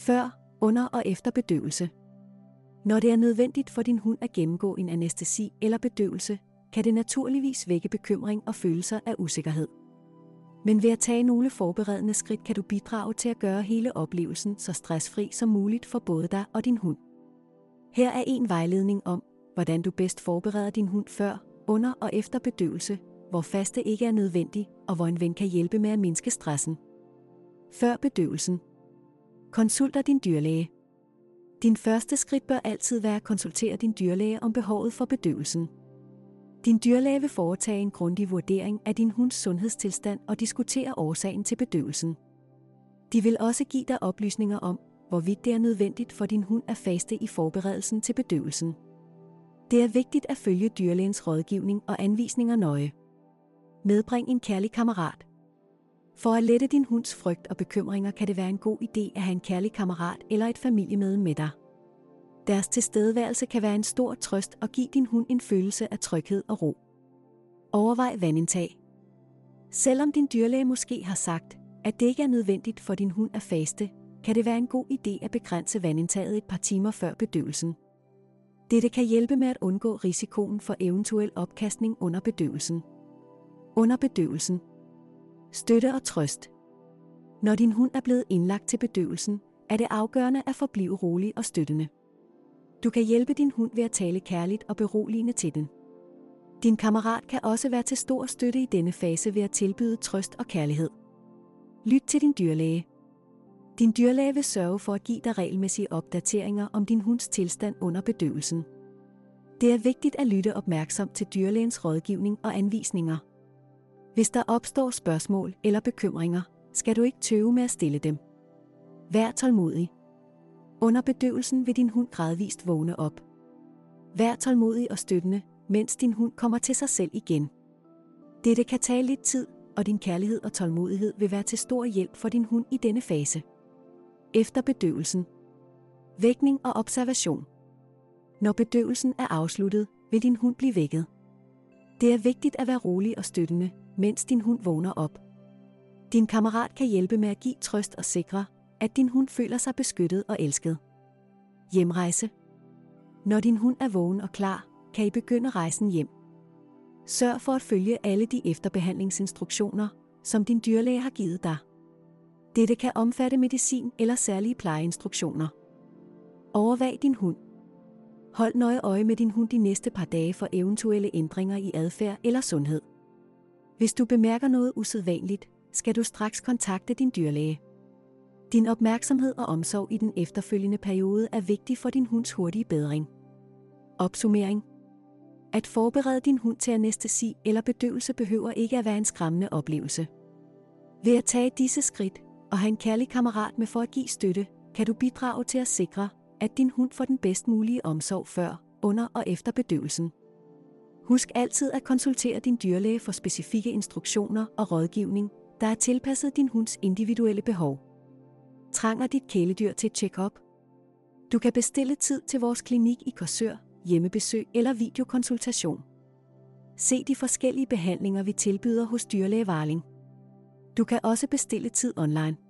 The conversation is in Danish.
Før, under og efter bedøvelse. Når det er nødvendigt for din hund at gennemgå en anæstesi eller bedøvelse, kan det naturligvis vække bekymring og følelser af usikkerhed. Men ved at tage nogle forberedende skridt kan du bidrage til at gøre hele oplevelsen så stressfri som muligt for både dig og din hund. Her er en vejledning om, hvordan du bedst forbereder din hund før, under og efter bedøvelse, hvor faste ikke er nødvendig, og hvor en ven kan hjælpe med at mindske stressen. Før bedøvelsen. Konsulter din dyrlæge. Din første skridt bør altid være at konsultere din dyrlæge om behovet for bedøvelsen. Din dyrlæge vil foretage en grundig vurdering af din hunds sundhedstilstand og diskutere årsagen til bedøvelsen. De vil også give dig oplysninger om, hvorvidt det er nødvendigt for din hund at faste i forberedelsen til bedøvelsen. Det er vigtigt at følge dyrlægens rådgivning og anvisninger nøje. Medbring en kærlig kammerat. For at lette din hunds frygt og bekymringer kan det være en god idé at have en kærlig kammerat eller et familiemedlem med dig. Deres tilstedeværelse kan være en stor trøst og give din hund en følelse af tryghed og ro. Overvej vandindtag. Selvom din dyrlæge måske har sagt, at det ikke er nødvendigt for din hund at faste, kan det være en god idé at begrænse vandindtaget et par timer før bedøvelsen. Dette kan hjælpe med at undgå risikoen for eventuel opkastning under bedøvelsen. Under bedøvelsen. Støtte og trøst. Når din hund er blevet indlagt til bedøvelsen, er det afgørende at forblive rolig og støttende. Du kan hjælpe din hund ved at tale kærligt og beroligende til den. Din kammerat kan også være til stor støtte i denne fase ved at tilbyde trøst og kærlighed. Lyt til din dyrlæge. Din dyrlæge vil sørge for at give dig regelmæssige opdateringer om din hunds tilstand under bedøvelsen. Det er vigtigt at lytte opmærksomt til dyrlægens rådgivning og anvisninger. Hvis der opstår spørgsmål eller bekymringer, skal du ikke tøve med at stille dem. Vær tålmodig. Under bedøvelsen vil din hund gradvist vågne op. Vær tålmodig og støttende, mens din hund kommer til sig selv igen. Dette kan tage lidt tid, og din kærlighed og tålmodighed vil være til stor hjælp for din hund i denne fase. Efter bedøvelsen. Vækning og observation. Når bedøvelsen er afsluttet, vil din hund blive vækket. Det er vigtigt at være rolig og støttende, mens din hund vågner op. Din kammerat kan hjælpe med at give trøst og sikre, at din hund føler sig beskyttet og elsket. Hjemrejse. Når din hund er vågen og klar, kan I begynde rejsen hjem. Sørg for at følge alle de efterbehandlingsinstruktioner, som din dyrlæge har givet dig. Dette kan omfatte medicin eller særlige plejeinstruktioner. Overvåg din hund. Hold nøje øje med din hund de næste par dage for eventuelle ændringer i adfærd eller sundhed. Hvis du bemærker noget usædvanligt, skal du straks kontakte din dyrlæge. Din opmærksomhed og omsorg i den efterfølgende periode er vigtig for din hunds hurtige bedring. Opsummering. At forberede din hund til anæstesi eller bedøvelse behøver ikke at være en skræmmende oplevelse. Ved at tage disse skridt og have en kærlig kammerat med for at give støtte, kan du bidrage til at sikre, at din hund får den bedst mulige omsorg før, under og efter bedøvelsen. Husk altid at konsultere din dyrlæge for specifikke instruktioner og rådgivning, der er tilpasset din hunds individuelle behov. Trænger dit kæledyr til et check-up? Du kan bestille tid til vores klinik i Korsør, hjemmebesøg eller videokonsultation. Se de forskellige behandlinger, vi tilbyder hos Dyrlæge Varling. Du kan også bestille tid online.